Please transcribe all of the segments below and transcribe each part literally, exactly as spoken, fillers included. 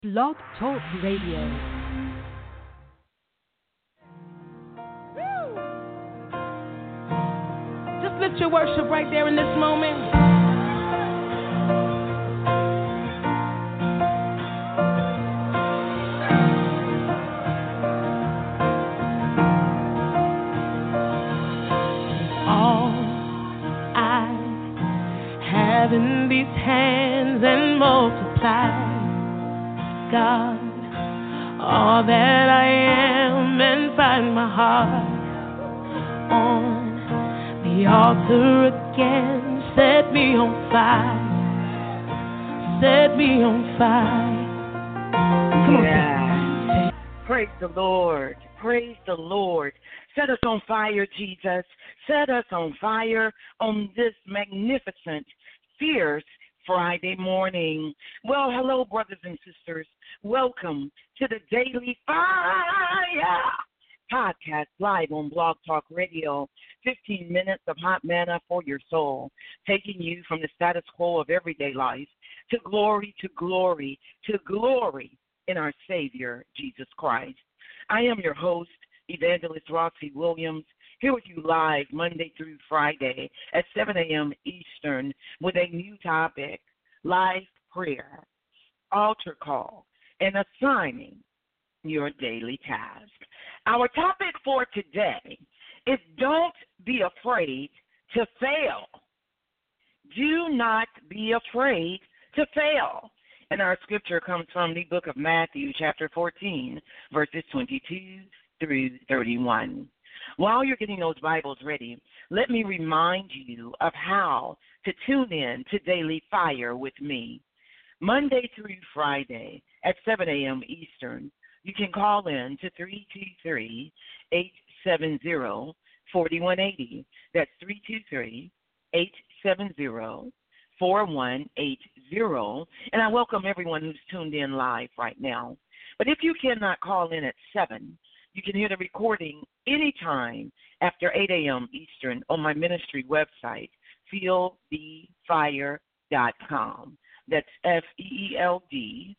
Blog Talk Radio. Just lift your worship right there in this moment. In these hands and multiply, God, all that I am, and find my heart on the altar again. Set me on fire, set me on fire. Come on, yeah. Praise the Lord, praise the Lord. Set us on fire, Jesus. Set us on fire on this magnificent Fierce Friday morning. Well, hello, brothers and sisters. Welcome to the Daily Fire podcast live on Blog Talk Radio. fifteen minutes of hot manna for your soul, taking you from the status quo of everyday life to glory, to glory, to glory in our Savior, Jesus Christ. I am your host, Evangelist Roxy Williams, here with you live Monday through Friday at seven a.m. Eastern with a new topic, live prayer, altar call, and assigning your daily task. Our topic for today is don't be afraid to fail. Do not be afraid to fail. And our scripture comes from the book of Matthew, chapter fourteen, verses twenty-two through thirty-one. While you're getting those Bibles ready, let me remind you of how to tune in to Daily Fire with me. Monday through Friday at seven a.m. Eastern, you can call in to three two three, eight seven zero, four one eight zero. That's three two three, eight seven zero, four one eight zero. And I welcome everyone who's tuned in live right now. But if you cannot call in at seven, you can hear the recording anytime after eight a.m. Eastern on my ministry website, feel the fire dot com. That's F E E L D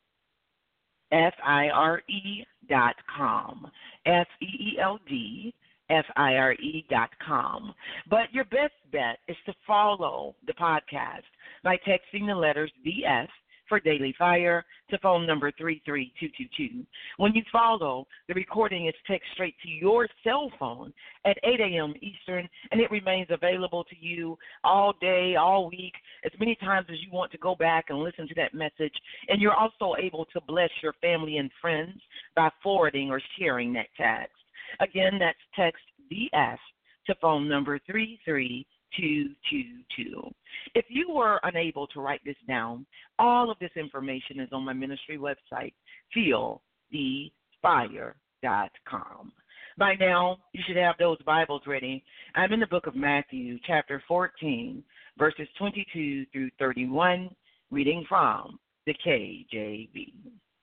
F I R E dot com. F E E L D F I R E dot com. But your best bet is to follow the podcast by texting the letters D S for Daily Fire to phone number three three two two two. When you follow, the recording is text straight to your cell phone at eight a.m. Eastern, and it remains available to you all day, all week, as many times as you want to go back and listen to that message. And you're also able to bless your family and friends by forwarding or sharing that text. Again, that's text D S to phone number three three two two two. If you were unable to write this down, all of this information is on my ministry website, feel the fire dot com. By now, you should have those Bibles ready. I'm in the book of Matthew, chapter fourteen, verses twenty-two through thirty-one, reading from the K J V.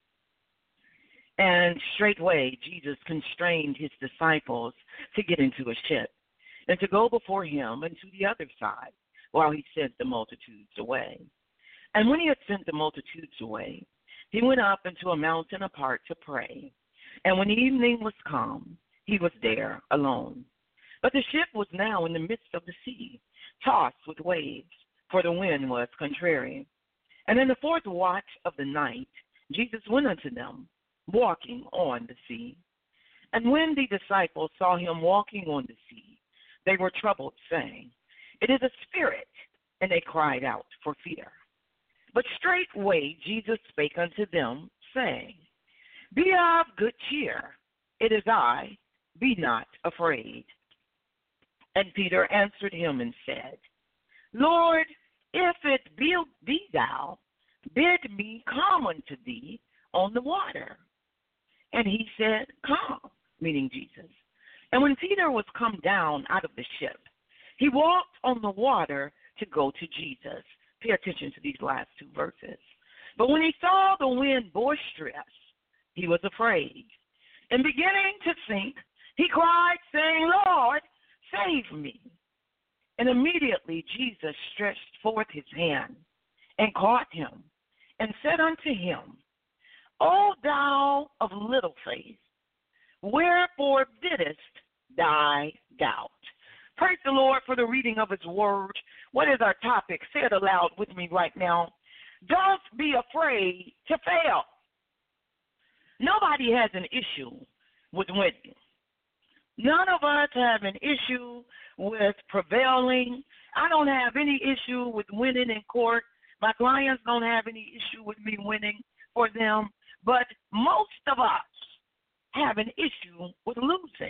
And straightway Jesus constrained his disciples to get into a ship and to go before him and to the other side, while he sent the multitudes away. And when he had sent the multitudes away, he went up into a mountain apart to pray. And when evening was come, he was there alone. But the ship was now in the midst of the sea, tossed with waves, for the wind was contrary. And in the fourth watch of the night, Jesus went unto them, walking on the sea. And when the disciples saw him walking on the sea, they were troubled, saying, It is a spirit. And they cried out for fear. But straightway Jesus spake unto them, saying, Be of good cheer, it is I, be not afraid. And Peter answered him and said, Lord, if it be, be thou, bid me come unto thee on the water. And he said, Come, meaning Jesus. And when Peter was come down out of the ship, he walked on the water to go to Jesus. Pay attention to these last two verses. But when he saw the wind boisterous, he was afraid. And beginning to sink, he cried, saying, Lord, save me. And immediately Jesus stretched forth his hand and caught him and said unto him, O thou of little faith, wherefore didst thou doubt? Praise the Lord for the reading of his word. What is our topic? Say it aloud with me right now. Don't be afraid to fail. Nobody has an issue with winning. None of us have an issue with prevailing. I don't have any issue with winning in court. My clients don't have any issue with me winning for them. But most of us have an issue with losing.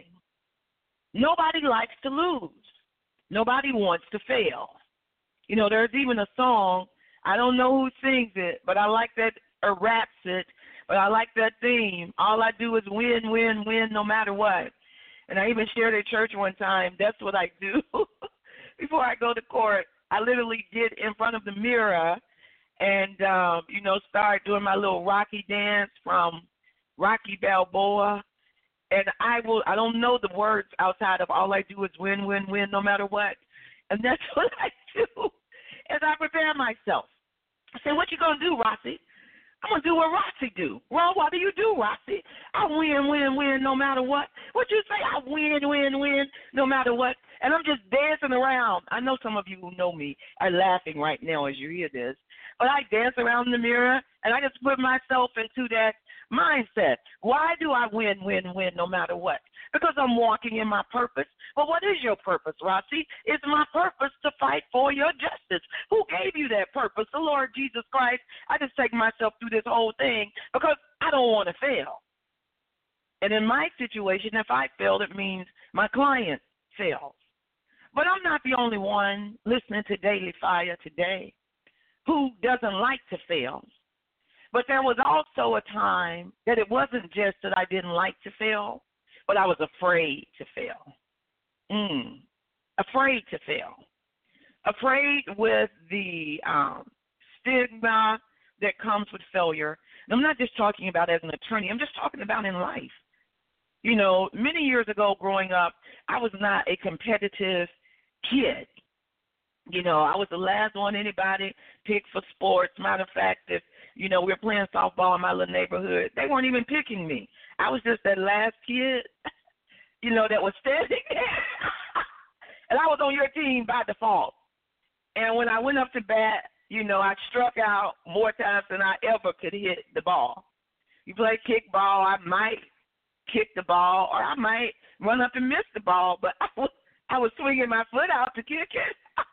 Nobody likes to lose. Nobody wants to fail. You know, there's even a song, I don't know who sings it, but I like that, or raps it, but I like that theme. All I do is win, win, win, no matter what. And I even shared at church one time, that's what I do. Before I go to court, I literally get in front of the mirror and, um, you know, start doing my little Rocky dance from Rocky Balboa. And I will, I don't know the words outside of all I do is win, win, win, no matter what. And that's what I do as I prepare myself. I say, what you going to do, Rossi? I'm going to do what Rossi do. Well, what do you do, Rossi? I win, win, win, no matter what. What you say? I win, win, win, no matter what. And I'm just dancing around. I know some of you who know me are laughing right now as you hear this. But I dance around in the mirror, and I just put myself into that mindset. Why do I win, win, win, no matter what? Because I'm walking in my purpose. But what is your purpose, Rossi? It's my purpose to fight for your justice. Who gave you that purpose? The Lord Jesus Christ. I just take myself through this whole thing because I don't want to fail. And in my situation, if I fail, it means my client fails. But I'm not the only one listening to Daily Fire today who doesn't like to fail. But there was also a time that it wasn't just that I didn't like to fail, but I was afraid to fail. Mm, afraid to fail. Afraid with the um, stigma that comes with failure. And I'm not just talking about as an attorney. I'm just talking about in life. You know, many years ago growing up, I was not a competitive kid. You know, I was the last one anybody picked for sports. Matter of fact, if, you know, we were playing softball in my little neighborhood, they weren't even picking me. I was just that last kid, you know, that was standing there. And I was on your team by default. And when I went up to bat, you know, I struck out more times than I ever could hit the ball. You play kickball, I might kick the ball, or I might run up and miss the ball, but I was, I was swinging my foot out to kick it.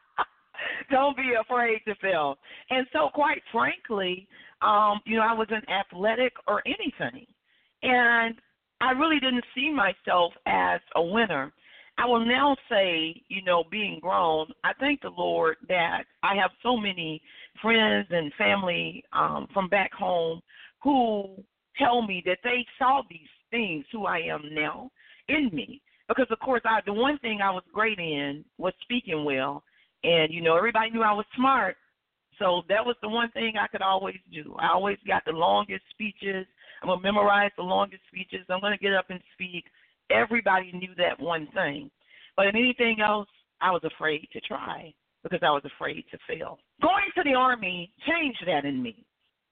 Don't be afraid to fail. And so, quite frankly, um, you know, I wasn't athletic or anything. And I really didn't see myself as a winner. I will now say, you know, being grown, I thank the Lord that I have so many friends and family um, from back home who tell me that they saw these things, who I am now, in me. Because, of course, I, the one thing I was great in was speaking well. And, you know, everybody knew I was smart. So that was the one thing I could always do. I always got the longest speeches. I'm going to memorize the longest speeches. I'm going to get up and speak. Everybody knew that one thing. But in anything else, I was afraid to try because I was afraid to fail. Going to the Army changed that in me.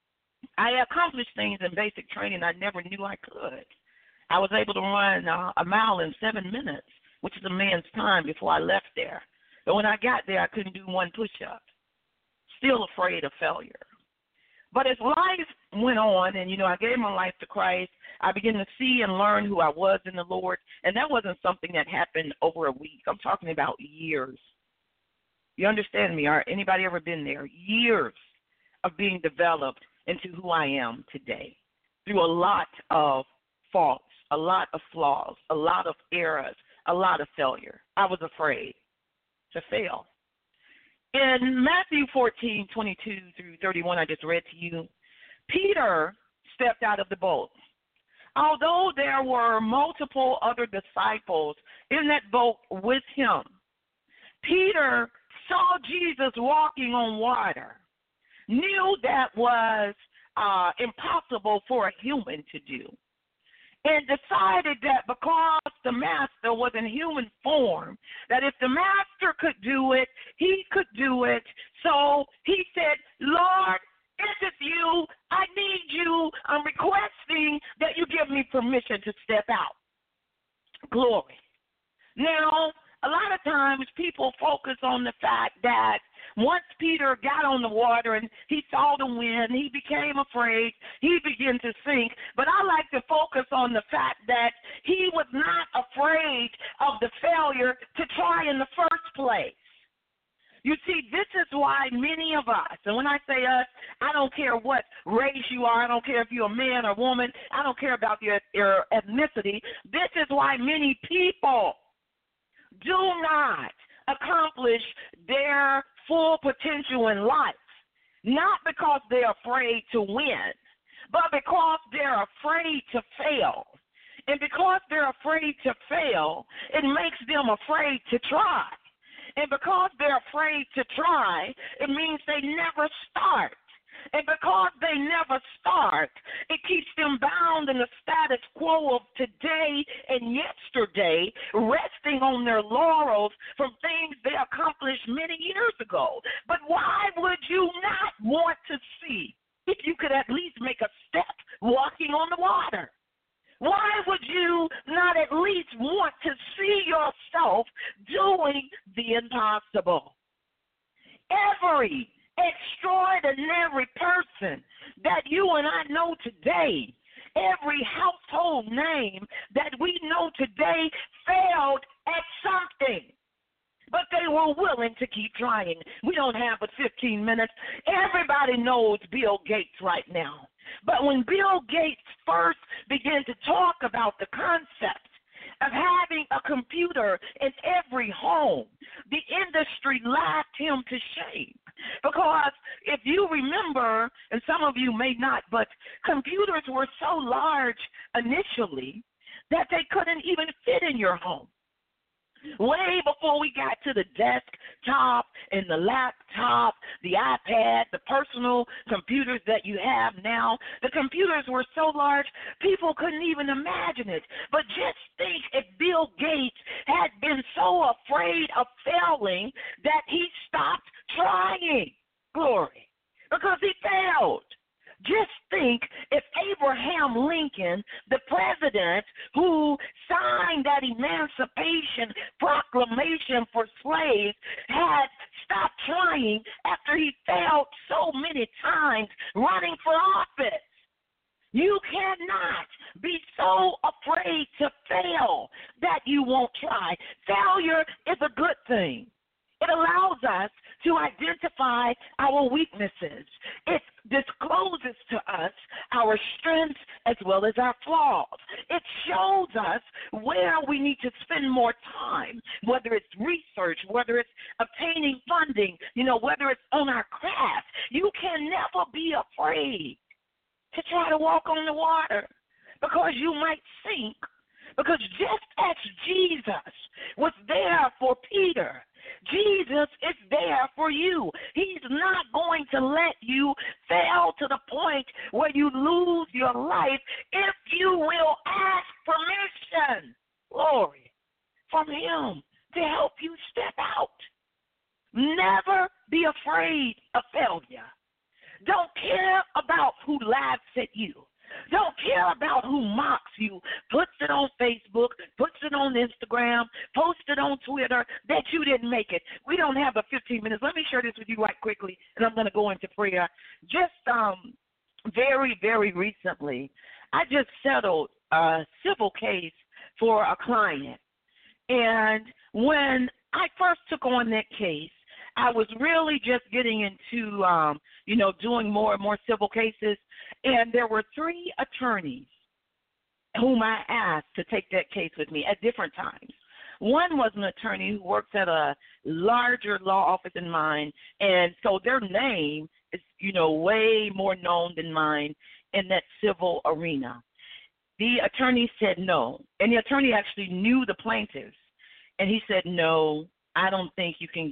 I accomplished things in basic training I never knew I could. I was able to run uh, a mile in seven minutes, which is a man's time before I left there. But when I got there, I couldn't do one push-up. Still afraid of failure. But as life went on and, you know, I gave my life to Christ, I began to see and learn who I was in the Lord. And that wasn't something that happened over a week. I'm talking about years. You understand me? Or anybody ever been there? Years of being developed into who I am today through a lot of faults, a lot of flaws, a lot of errors, a lot of failure. I was afraid to fail. In Matthew fourteen, twenty-two through thirty-one, I just read to you, Peter stepped out of the boat. Although there were multiple other disciples in that boat with him, Peter saw Jesus walking on water, knew that was uh, impossible for a human to do, and decided that because the master was in human form, that if the master could do it, he could do it. So he said, Lord, If it's you, I need you. I'm requesting that you give me permission to step out. Glory. Now, a lot of times people focus on the fact that once Peter got on the water and he saw the wind, he became afraid, he began to sink. But I like to focus on the fact that he was not afraid of the failure to try in the first place. You see, this is why many of us, and when I say us, I don't care what race you are, I don't care if you're a man or woman, I don't care about your, your ethnicity. This is why many people do not accomplish their full potential in life, not because they're afraid to win, but because they're afraid to fail. And because they're afraid to fail, it makes them afraid to try. And because they're afraid to try, it means they never start. And because they never start, it keeps them bound in the status quo of today and yesterday, resting on their laurels from things they accomplished many years ago. But why would you not want to see if you could at least make a step walking on the water? Why would you not at least want to see yourself doing the impossible? Every extraordinary person that you and I know today, every household name that we know today failed at something. But they were willing to keep trying. We don't have but fifteen minutes. Everybody knows Bill Gates right now. But when Bill Gates first began to talk about the concept of having a computer in every home, the industry laughed him to shame. Because if you remember, and some of you may not, but computers were so large initially that they couldn't even fit in your home. Way before we got to the desktop and the laptop, the iPad, the personal computers that you have now, the computers were so large, people couldn't even imagine it. But just think if Bill Gates had been so afraid of failing that he stopped trying. Glory. Because he failed. Just think if Abraham Lincoln, the president who signed that Emancipation Proclamation for slaves, had stopped trying after he failed so many times running for office. You cannot be so afraid to fail that you won't try. Failure is a good thing. It allows us to identify our weaknesses. It discloses to us our strengths as well as our flaws. It shows us where we need to spend more time, whether it's research, whether it's obtaining funding, you know, whether it's on our craft. You can never be afraid to try to walk on the water because you might sink. Because just as Jesus was there for Peter, Jesus is there for you. He's not going to let you fail to the point where you lose your life if you will ask permission, glory, from him to help you step out. Never be afraid of failure. Don't care about who laughs at you. Don't care about who mocks you, puts it on Facebook, puts it on Instagram, posts it on Twitter that you didn't make it. We don't have but fifteen minutes. Let me share this with you right quickly, and I'm going to go into prayer. Just um, very, very recently, I just settled a civil case for a client. And when I first took on that case, I was really just getting into, um, you know, doing more and more civil cases, and there were three attorneys whom I asked to take that case with me at different times. One was an attorney who works at a larger law office than mine, and so their name is, you know, way more known than mine in that civil arena. The attorney said no, and the attorney actually knew the plaintiffs, and he said, no, I don't think you can get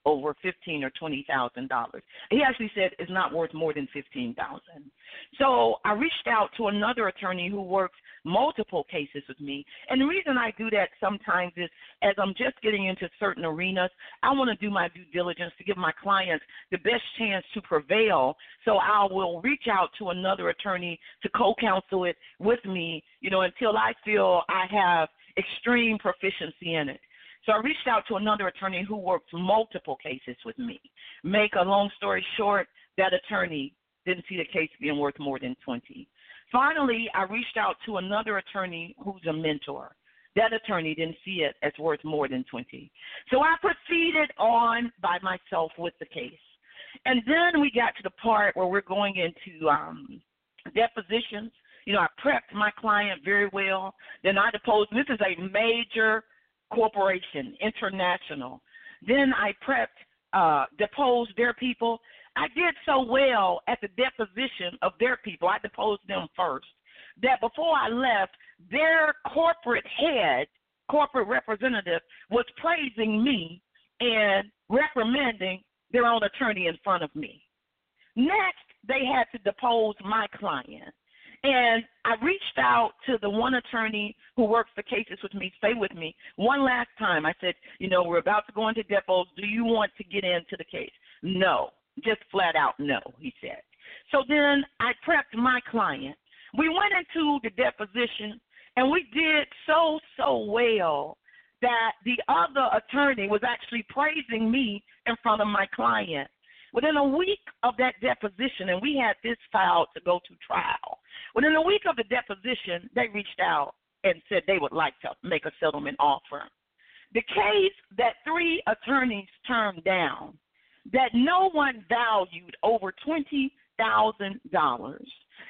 over fifteen or twenty thousand dollars. He actually said it's not worth more than fifteen thousand. So I reached out to another attorney who works multiple cases with me, and the reason I do that sometimes is as I'm just getting into certain arenas, I want to do my due diligence to give my clients the best chance to prevail. So I will reach out to another attorney to co-counsel it with me, you know, until I feel I have extreme proficiency in it. So I reached out to another attorney who works multiple cases with me. Make a long story short, that attorney didn't see the case being worth more than twenty. Finally, I reached out to another attorney who's a mentor. That attorney didn't see it as worth more than twenty. So I proceeded on by myself with the case. And then we got to the part where we're going into um, depositions. You know, I prepped my client very well. Then I deposed. This is a major corporation, international. Then I prepped, uh, deposed their people. I did so well at the deposition of their people, I deposed them first, that before I left, their corporate head, corporate representative, was praising me and reprimanding their own attorney in front of me. Next, they had to depose my client. And I reached out to the one attorney who works the cases with me, stay with me, one last time. I said, you know, we're about to go into depots. Do you want to get into the case? No, just flat out no, he said. So then I prepped my client. We went into the deposition, and we did so, so well that the other attorney was actually praising me in front of my client. Within a week of that deposition, and we had this filed to go to trial, within a week of the deposition, they reached out and said they would like to make a settlement offer. The case that three attorneys turned down, that no one valued over twenty thousand dollars,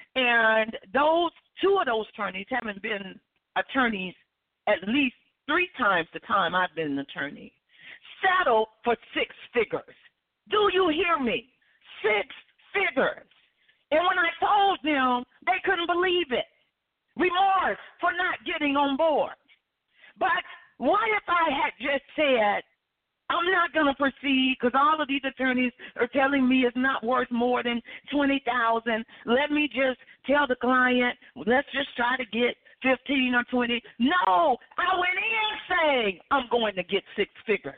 and those two of those attorneys haven't been attorneys at least three times the time I've been an attorney, settled for six figures. Do you hear me? Six figures. And when I told them, they couldn't believe it. Remorse for not getting on board. But what if I had just said, I'm not going to proceed because all of these attorneys are telling me it's not worth more than twenty thousand dollars. Let me just tell the client, let's just try to get fifteen or twenty. No, I went in saying I'm going to get six figures.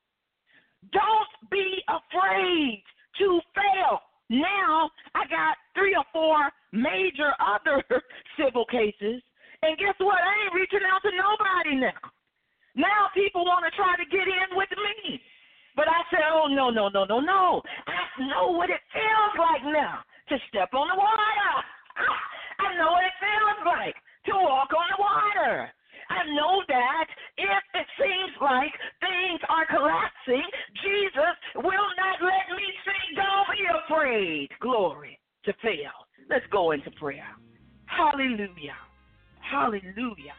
Don't be afraid to fail. Now I got three or four major other civil cases, and guess what? I ain't reaching out to nobody now. Now people want to try to get in with me. But I said, oh, no, no, no, no, no. I know what it feels like now to step on the water. I know what it feels like to walk on the water. I know that if it seems like things are collapsing, Jesus will not let me see. Don't be afraid. Glory to fail. Let's go into prayer. Hallelujah. Hallelujah.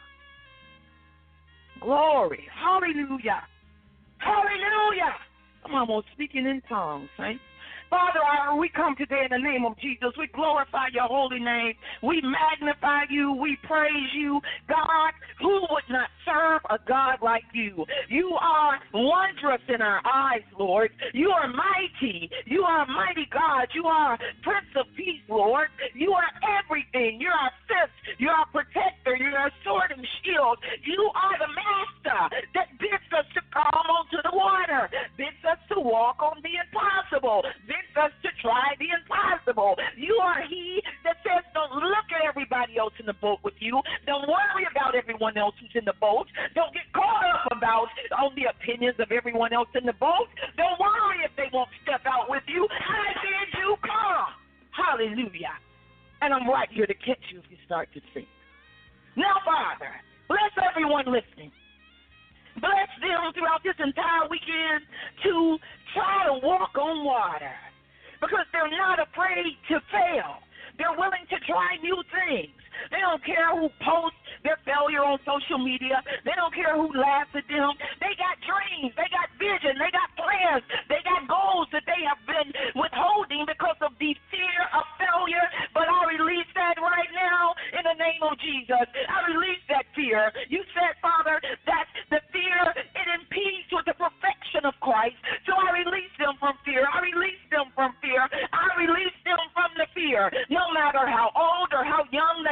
Glory. Hallelujah. Hallelujah. I'm almost speaking in tongues, saints. Father, we come today in the name of Jesus. We glorify your holy name. We magnify you. We praise you. God, who would not serve a God like you? You are wondrous in our eyes, Lord. You are mighty. You are a mighty God. You are Prince of Peace, Lord. You are everything. You're our fifth. You're our protector. You're our sword and shield. You are the master that bids us to come onto the water, bids us to walk on the impossible, bids us to try the impossible. You are he that says don't look at everybody else in the boat with you. Don't worry about everyone else who's in the boat. Don't get caught up about on the opinions of everyone else in the boat. Don't worry if they won't step out with you. I bid you come. Hallelujah. And I'm right here to catch you if you start to sink. Now, Father, bless everyone listening. Bless them throughout this entire weekend to try to walk on water because they're not afraid to fail. They're willing to try new things. They don't care who posts their failure on social media. They don't care who laughs at them. They got dreams. They got vision. They got plans. They got goals that they have been withholding because of the fear of failure. But I release that right now in the name of Jesus. I release that fear. You said, Father, that the fear, it impedes with the perfection of Christ. So I release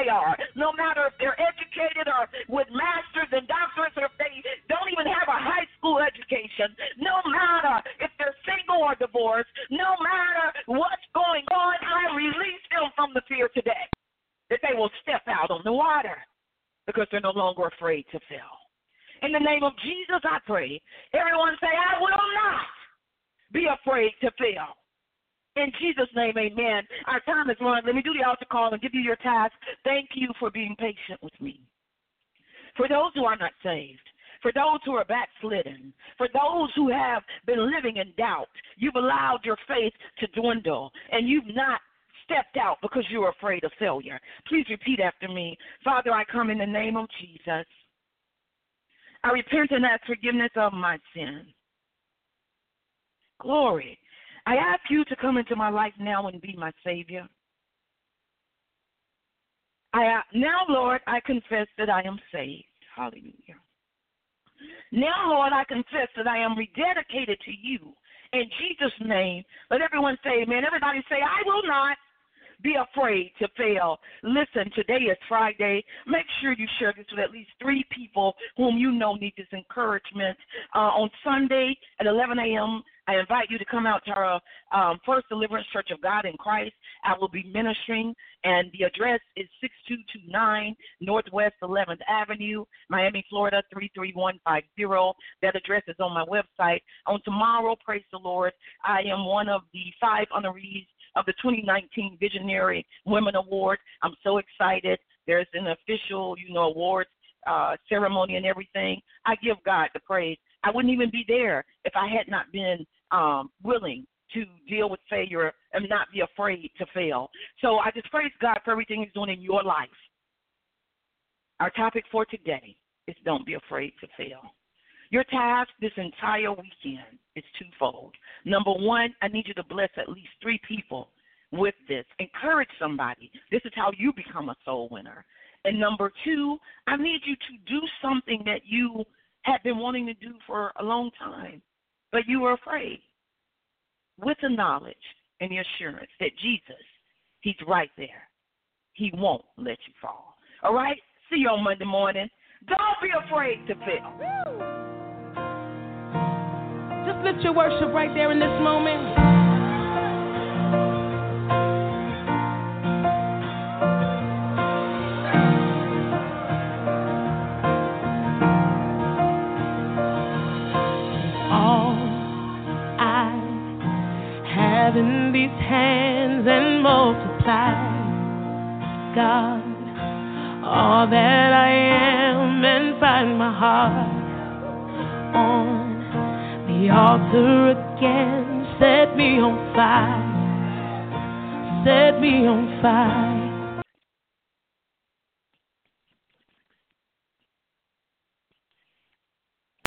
they are, no matter if they're educated or with masters and doctorates or if they don't even have a high school education, no matter if they're single or divorced, no matter what's going on, I release them from the fear today, that they will step out on the water because they're no longer afraid to fail. In the name of Jesus, I pray. Everyone say, I will not be afraid to fail. In Jesus' name, amen. Our time is run. Let me do the altar call and give you your task. Thank you for being patient with me. For those who are not saved, for those who are backslidden, for those who have been living in doubt, you've allowed your faith to dwindle, and you've not stepped out because you're afraid of failure. Please repeat after me. Father, I come in the name of Jesus. I repent and ask forgiveness of my sin. Glory. I ask you to come into my life now and be my Savior. I now, Lord, I confess that I am saved. Hallelujah. Now, Lord, I confess that I am rededicated to you. In Jesus' name, let everyone say amen. Everybody say, I will not be afraid to fail. Listen, today is Friday. Make sure you share this with at least three people whom you know need this encouragement. Uh, on Sunday at eleven a.m., I invite you to come out to our um, First Deliverance Church of God in Christ. I will be ministering, and the address is six two two nine Northwest eleventh Avenue, Miami, Florida, three three one five zero. That address is on my website. On tomorrow, praise the Lord, I am one of the five honorees of the twenty nineteen Visionary Women Award. I'm so excited. There's an official, you know, awards uh, ceremony and everything. I give God the praise. I wouldn't even be there if I had not been um, willing to deal with failure and not be afraid to fail. So I just praise God for everything he's doing in your life. Our topic for today is don't be afraid to fail. Your task this entire weekend is twofold. Number one, I need you to bless at least three people with this. Encourage somebody. This is how you become a soul winner. And number two, I need you to do something that you have been wanting to do for a long time, but you were afraid, with the knowledge and the assurance that Jesus, he's right there. He won't let you fall. All right? See you on Monday morning. Don't be afraid to fail. Just lift your worship right there in this moment. In these hands and multiply, God, all that I am, and find my heart on the altar again. Set me on fire, set me on fire.